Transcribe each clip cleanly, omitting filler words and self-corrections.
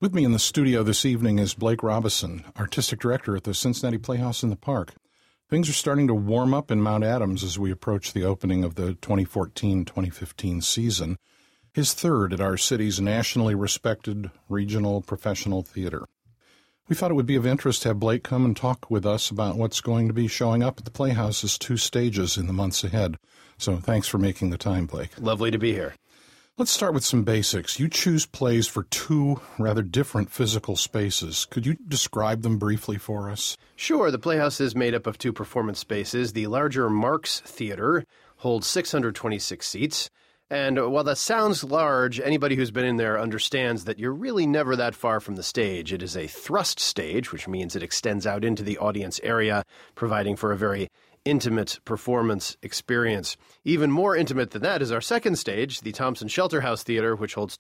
With me in the studio this evening is Blake Robison, Artistic Director at the Cincinnati Playhouse in the Park. Things are starting to warm up in Mount Adams as we approach the opening of the 2014-2015 season, his third at our city's nationally respected regional professional theater. We thought it would be of interest to have Blake come and talk with us about what's going to be showing up at the Playhouse's two stages in the months ahead. So thanks for making the time, Blake. Lovely to be here. Let's start with some basics. You choose plays for two rather different physical spaces. Could you describe them briefly for us? Sure. The Playhouse is made up of two performance spaces. The larger Marks Theater holds 626 seats. And while that sounds large, anybody who's been in there understands that you're really never that far from the stage. It is a thrust stage, which means it extends out into the audience area, providing for a very intimate performance experience. Even more intimate than that is our second stage, the Thompson Shelter House Theater, which holds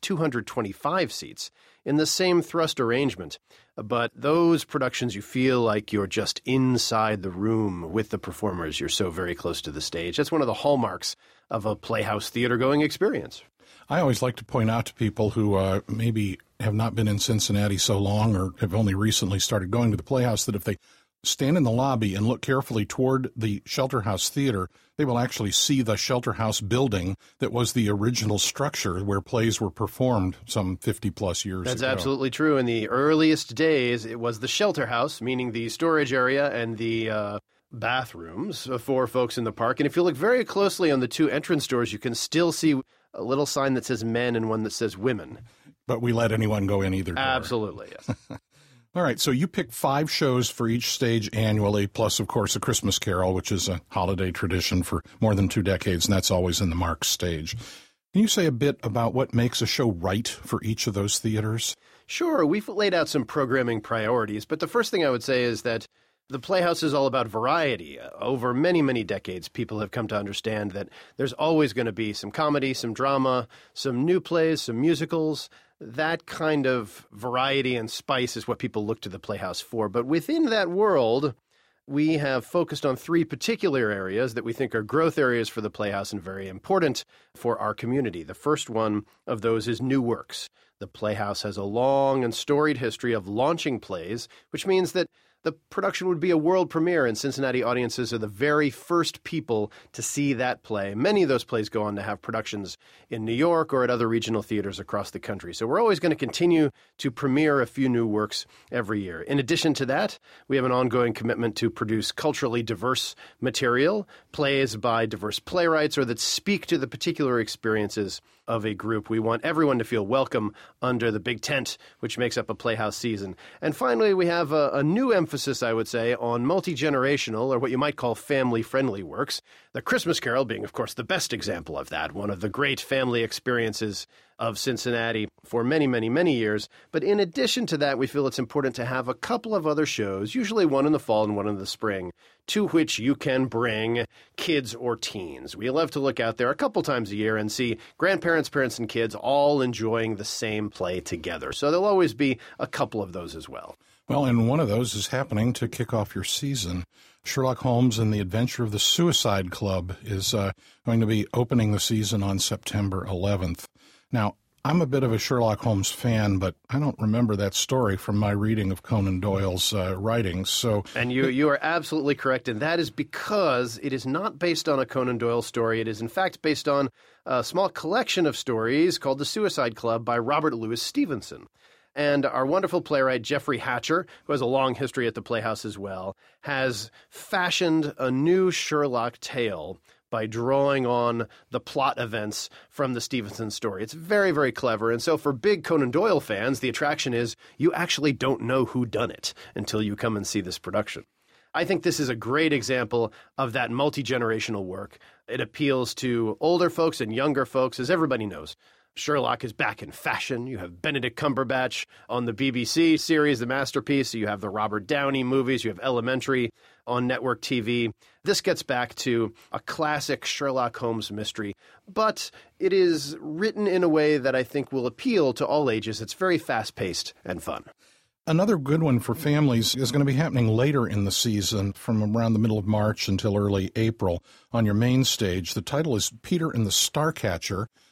225 seats in the same thrust arrangement. But those productions, you feel like you're just inside the room with the performers. You're so very close to the stage. That's one of the hallmarks of a Playhouse theater-going experience. I always like to point out to people who maybe have not been in Cincinnati so long or have only recently started going to the Playhouse that if they stand in the lobby and look carefully toward the Shelter House Theater, they will actually see the Shelter House building that was the original structure where plays were performed some 50-plus years ago. That's absolutely true. In the earliest days, it was the Shelter House, meaning the storage area and the bathrooms for folks in the park. And if you look very closely on the two entrance doors, you can still see a little sign that says men and one that says women. But we let anyone go in either door. Absolutely, yes. All right, so you pick 5 shows for each stage annually, plus, of course, A Christmas Carol, which is a holiday tradition for more than 2 decades, and that's always in the Marks stage. Can you say a bit about what makes a show right for each of those theaters? Sure, we've laid out some programming priorities, but the first thing I would say is that the Playhouse is all about variety. Over many, many decades, people have come to understand that there's always going to be some comedy, some drama, some new plays, some musicals. That kind of variety and spice is what people look to the Playhouse for. But within that world, we have focused on 3 particular areas that we think are growth areas for the Playhouse and very important for our community. The first one of those is new works. The Playhouse has a long and storied history of launching plays, which means that the production would be a world premiere, and Cincinnati audiences are the very first people to see that play. Many of those plays go on to have productions in New York or at other regional theaters across the country. So we're always going to continue to premiere a few new works every year. In addition to that, we have an ongoing commitment to produce culturally diverse material, plays by diverse playwrights or that speak to the particular experiences of a group. We want everyone to feel welcome under the big tent, which makes up a Playhouse season. And finally, we have a new emphasis, I would say, on multi-generational, or what you might call family-friendly works. The Christmas Carol being, of course, the best example of that, one of the great family experiences of Cincinnati for many, many, many years. But in addition to that, we feel it's important to have a couple of other shows, usually one in the fall and one in the spring, to which you can bring kids or teens. We love to look out there a couple times a year and see grandparents, parents, and kids all enjoying the same play together. So there'll always be a couple of those as well. Well, and one of those is happening to kick off your season. Sherlock Holmes and the Adventure of the Suicide Club is going to be opening the season on September 11th. Now, I'm a bit of a Sherlock Holmes fan, but I don't remember that story from my reading of Conan Doyle's writings. And you are absolutely correct, and that is because it is not based on a Conan Doyle story. It is, in fact, based on a small collection of stories called The Suicide Club by Robert Louis Stevenson. And our wonderful playwright, Jeffrey Hatcher, who has a long history at the Playhouse as well, has fashioned a new Sherlock tale by drawing on the plot events from the Stevenson story. It's very, very clever. And so for big Conan Doyle fans, the attraction is you actually don't know who done it until you come and see this production. I think this is a great example of that multi-generational work. It appeals to older folks and younger folks, as everybody knows. Sherlock is back in fashion. You have Benedict Cumberbatch on the BBC series, The Masterpiece. You have the Robert Downey movies. You have Elementary on network TV. This gets back to a classic Sherlock Holmes mystery, but it is written in a way that I think will appeal to all ages. It's very fast-paced and fun. Another good one for families is going to be happening later in the season, from around the middle of March until early April on your main stage. The title is Peter and the Starcatcher,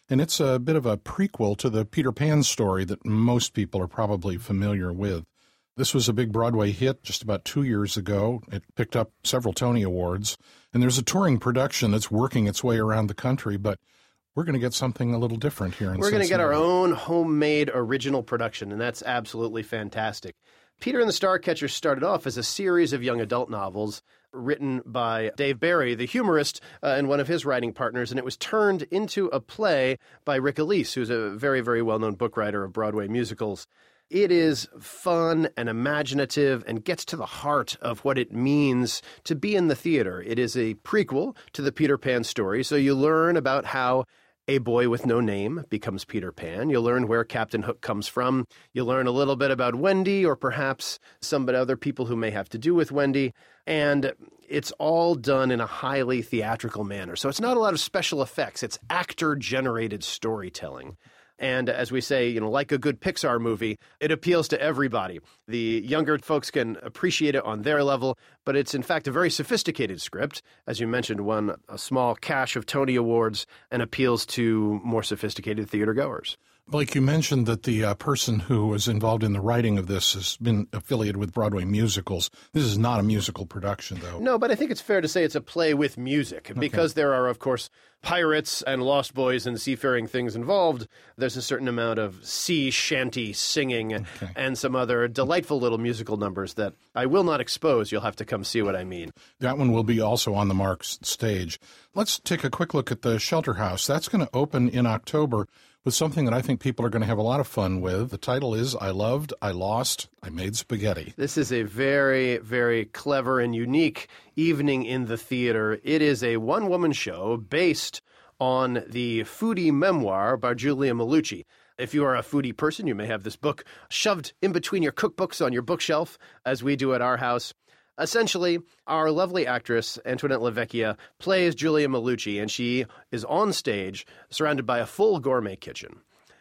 and it's a bit of a prequel to the Peter Pan story that most people are probably familiar with. This was a big Broadway hit just about 2 years ago. It picked up several Tony Awards, and there's a touring production that's working its way around the country, but we're going to get something a little different here in Cincinnati. We're going to get our own homemade original production, and that's absolutely fantastic. Peter and the Starcatcher started off as a series of young adult novels written by Dave Barry, the humorist, and one of his writing partners, and it was turned into a play by Rick Elise, who's a very, very well-known book writer of Broadway musicals. It is fun and imaginative and gets to the heart of what it means to be in the theater. It is a prequel to the Peter Pan story, so you learn about how a boy with no name becomes Peter Pan. You'll learn where Captain Hook comes from. You'll learn a little bit about Wendy, or perhaps some other people who may have to do with Wendy. And it's all done in a highly theatrical manner. So it's not a lot of special effects. It's actor-generated storytelling. And as we say, like a good Pixar movie, it appeals to everybody. The younger folks can appreciate it on their level, but it's in fact a very sophisticated script. As you mentioned, won a small cache of Tony Awards and appeals to more sophisticated theater goers. Blake, you mentioned that the person who was involved in the writing of this has been affiliated with Broadway musicals. This is not a musical production, though. No, but I think it's fair to say it's a play with music. Because there are, of course, pirates and lost boys and seafaring things involved, there's a certain amount of sea shanty singing and some other delightful little musical numbers that I will not expose. You'll have to come see what I mean. That one will be also on the Marx stage. Let's take a quick look at the Shelter House. That's going to open in October with something that I think people are going to have a lot of fun with. The title is I Loved, I Lost, I Made Spaghetti. This is a very, very clever and unique evening in the theater. It is a one-woman show based on the foodie memoir by Julia Malucci. If you are a foodie person, you may have this book shoved in between your cookbooks on your bookshelf, as we do at our house. Essentially, our lovely actress, Antoinette LaVecchia, plays Julia Malucci, and she is on stage surrounded by a full gourmet kitchen.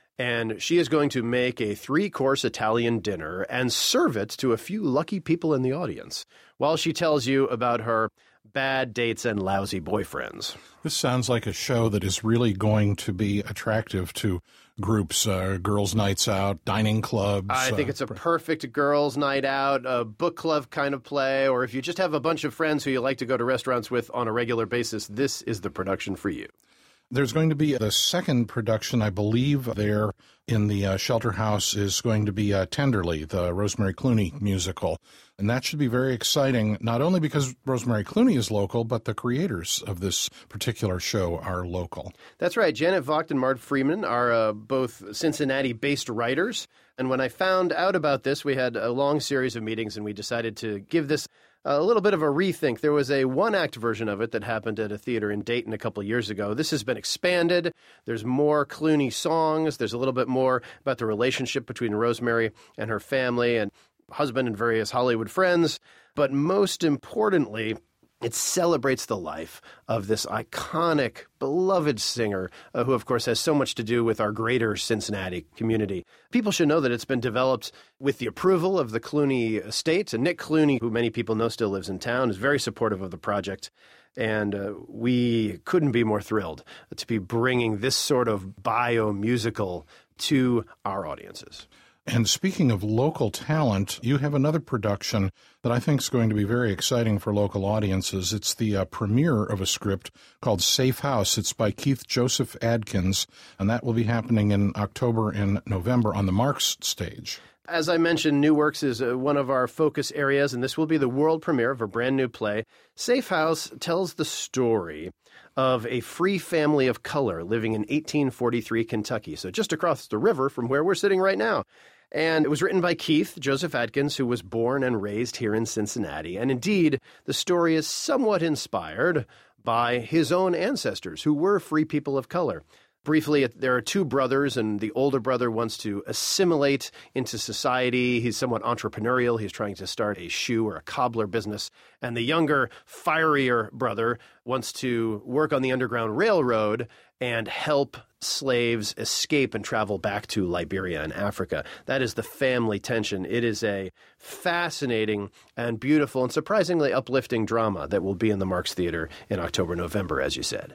And she is going to make a 3-course Italian dinner and serve it to a few lucky people in the audience, while she tells you about her bad dates and lousy boyfriends. This sounds like a show that is really going to be attractive to groups, girls' nights out, dining clubs. I think it's a perfect girls' night out, a book club kind of play, or if you just have a bunch of friends who you like to go to restaurants with on a regular basis, this is the production for you. There's going to be the second production, I believe, there in the Shelter House is going to be Tenderly, the Rosemary Clooney musical. And that should be very exciting, not only because Rosemary Clooney is local, but the creators of this particular show are local. That's right. Janet Vogt and Mart Freeman are both Cincinnati-based writers. And when I found out about this, we had a long series of meetings, and we decided to give this a little bit of a rethink. There was a one-act version of it that happened at a theater in Dayton a couple years ago. This has been expanded. There's more Clooney songs. There's a little bit more about the relationship between Rosemary and her family and husband and various Hollywood friends. But most importantly, it celebrates the life of this iconic, beloved singer who, of course, has so much to do with our greater Cincinnati community. People should know that it's been developed with the approval of the Clooney estate. And Nick Clooney, who many people know still lives in town, is very supportive of the project. And we couldn't be more thrilled to be bringing this sort of bio-musical to our audiences. And speaking of local talent, you have another production that I think is going to be very exciting for local audiences. It's the premiere of a script called Safe House. It's by Keith Joseph Adkins, and that will be happening in October and November on the Marx stage. As I mentioned, New Works is one of our focus areas, and this will be the world premiere of a brand new play. Safe House tells the story of a free family of color living in 1843 Kentucky, so just across the river from where we're sitting right now. And it was written by Keith Joseph Adkins, who was born and raised here in Cincinnati. And indeed, the story is somewhat inspired by his own ancestors, who were free people of color. Briefly, there are two brothers, and the older brother wants to assimilate into society. He's somewhat entrepreneurial. He's trying to start a shoe or a cobbler business. And the younger, fierier brother wants to work on the Underground Railroad and help slaves escape and travel back to Liberia and Africa. That is the family tension. It is a fascinating and beautiful and surprisingly uplifting drama that will be in the Marx Theater in October, November, as you said.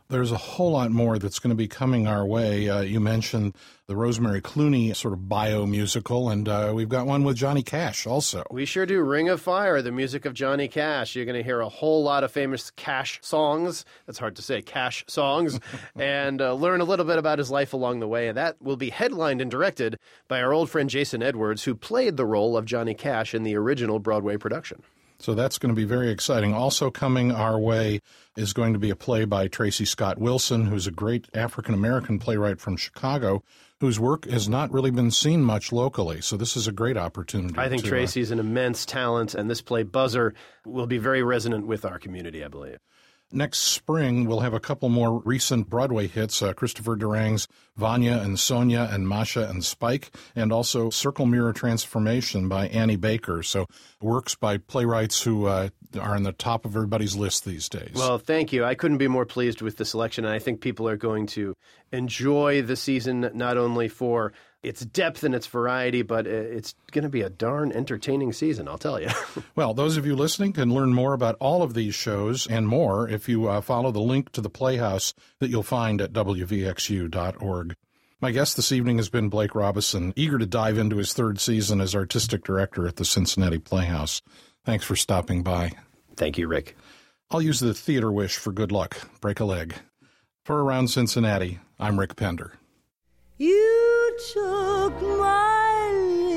There's a whole lot more that's going to be coming our way. You mentioned the Rosemary Clooney sort of bio-musical, and we've got one with Johnny Cash also. We sure do. Ring of Fire, the music of Johnny Cash. You're going to hear a whole lot of famous Cash songs. That's hard to say, Cash songs. And learn a little bit about his life along the way. And that will be headlined and directed by our old friend Jason Edwards, who played the role of Johnny Cash in the original Broadway production. So that's going to be very exciting. Also coming our way is going to be a play by Tracy Scott Wilson, who's a great African-American playwright from Chicago, whose work has not really been seen much locally. So this is a great opportunity. I think Tracy's an immense talent, and this play, Buzzer, will be very resonant with our community, I believe. Next spring, we'll have a couple more recent Broadway hits, Christopher Durang's Vanya and Sonia and Masha and Spike, and also Circle Mirror Transformation by Annie Baker. So works by playwrights who are on the top of everybody's list these days. Well, thank you. I couldn't be more pleased with the selection, and I think people are going to enjoy the season not only for its depth and its variety, but it's going to be a darn entertaining season, I'll tell you. Well, those of you listening can learn more about all of these shows and more if you follow the link to the Playhouse that you'll find at wvxu.org. My guest this evening has been Blake Robison, eager to dive into his third season as artistic director at the Cincinnati Playhouse. Thanks for stopping by. Thank you, Rick. I'll use the theater wish for good luck. Break a leg. For Around Cincinnati, I'm Rick Pender. You took my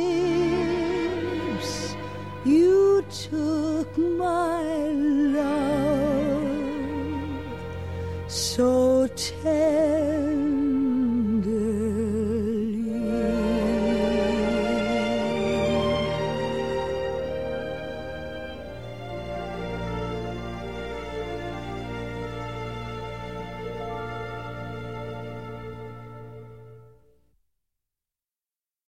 lips, you took my love, so tell